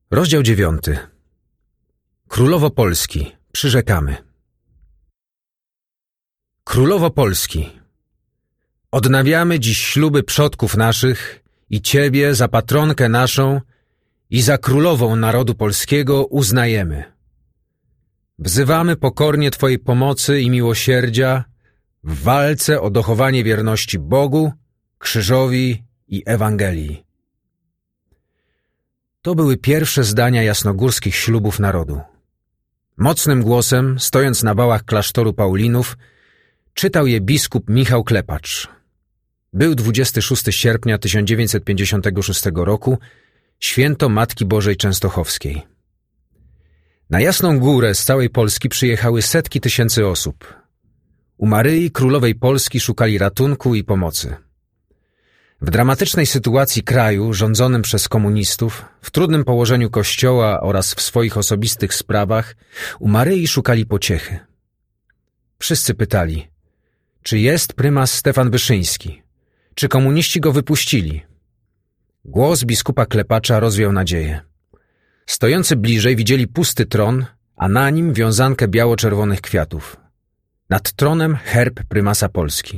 Rozdział 9. Królowo Polski, przyrzekamy. Królowo Polski, odnawiamy dziś śluby przodków naszych i Ciebie za patronkę naszą i za królową narodu polskiego uznajemy. Wzywamy pokornie Twojej pomocy i miłosierdzia w walce o dochowanie wierności Bogu, krzyżowi i Ewangelii. To były pierwsze zdania jasnogórskich ślubów narodu. Mocnym głosem, stojąc na wałach klasztoru Paulinów, czytał je biskup Michał Klepacz. Był 26 sierpnia 1956 roku, święto Matki Bożej Częstochowskiej. Na Jasną Górę z całej Polski przyjechały setki tysięcy osób. U Maryi, królowej Polski, szukali ratunku i pomocy. W dramatycznej sytuacji kraju rządzonym przez komunistów, w trudnym położeniu Kościoła oraz w swoich osobistych sprawach, u Maryi szukali pociechy. Wszyscy pytali, czy jest prymas Stefan Wyszyński, czy komuniści go wypuścili. Głos biskupa Klepacza rozwiał nadzieję. Stojący bliżej widzieli pusty tron, a na nim wiązankę biało-czerwonych kwiatów. Nad tronem herb prymasa Polski.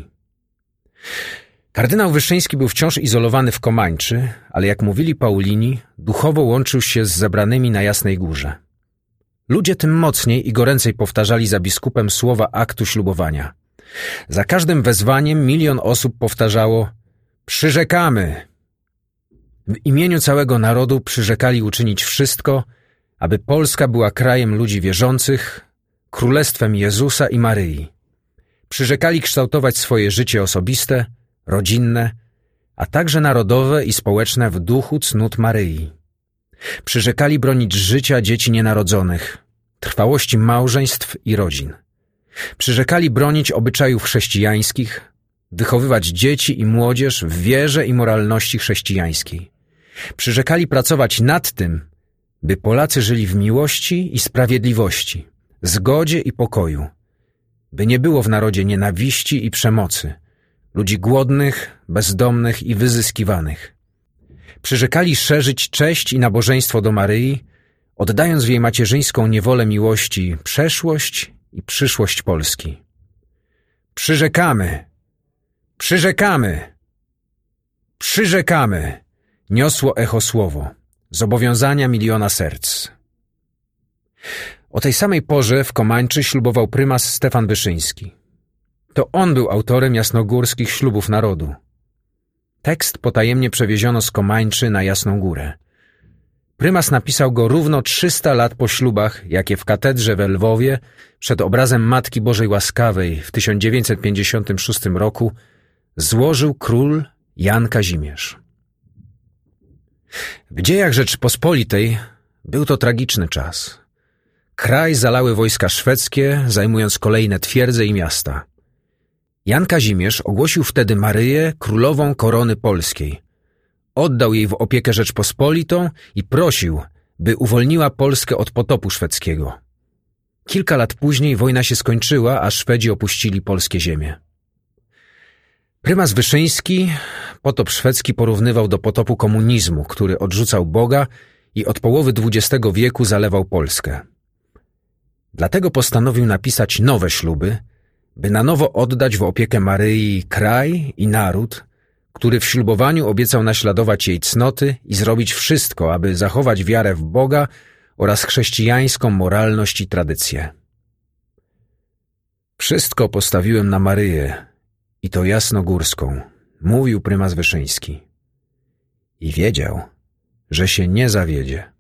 Kardynał Wyszyński był wciąż izolowany w Komańczy, ale jak mówili Paulini, duchowo łączył się z zebranymi na Jasnej Górze. Ludzie tym mocniej i goręcej powtarzali za biskupem słowa aktu ślubowania. Za każdym wezwaniem 1 000 000 osób powtarzało: przyrzekamy! W imieniu całego narodu przyrzekali uczynić wszystko, aby Polska była krajem ludzi wierzących, królestwem Jezusa i Maryi. Przyrzekali kształtować swoje życie osobiste, rodzinne, a także narodowe i społeczne w duchu cnót Maryi. Przyrzekali bronić życia dzieci nienarodzonych, trwałości małżeństw i rodzin. Przyrzekali bronić obyczajów chrześcijańskich, wychowywać dzieci i młodzież w wierze i moralności chrześcijańskiej. Przyrzekali pracować nad tym, by Polacy żyli w miłości i sprawiedliwości, zgodzie i pokoju, by nie było w narodzie nienawiści i przemocy, ludzi głodnych, bezdomnych i wyzyskiwanych. Przyrzekali szerzyć cześć i nabożeństwo do Maryi, oddając w jej macierzyńską niewolę miłości przeszłość i przyszłość Polski. Przyrzekamy! Przyrzekamy! Przyrzekamy! Niosło echo słowo. Zobowiązania 1 000 000 serc. O tej samej porze w Komańczy ślubował prymas Stefan Wyszyński. To on był autorem jasnogórskich ślubów narodu. Tekst potajemnie przewieziono z Komańczy na Jasną Górę. Prymas napisał go równo 300 lat po ślubach, jakie w katedrze we Lwowie przed obrazem Matki Bożej Łaskawej w 1956 roku złożył król Jan Kazimierz. W dziejach Rzeczypospolitej był to tragiczny czas. Kraj zalały wojska szwedzkie, zajmując kolejne twierdze i miasta. Jan Kazimierz ogłosił wtedy Maryję królową korony polskiej. Oddał jej w opiekę Rzeczpospolitą i prosił, by uwolniła Polskę od potopu szwedzkiego. Kilka lat później wojna się skończyła, a Szwedzi opuścili polskie ziemie. Prymas Wyszyński potop szwedzki porównywał do potopu komunizmu, który odrzucał Boga i od połowy XX wieku zalewał Polskę. Dlatego postanowił napisać nowe śluby, by na nowo oddać w opiekę Maryi kraj i naród, który w ślubowaniu obiecał naśladować jej cnoty i zrobić wszystko, aby zachować wiarę w Boga oraz chrześcijańską moralność i tradycję. Wszystko postawiłem na Maryję i to jasnogórską, mówił prymas Wyszyński. I wiedział, że się nie zawiedzie.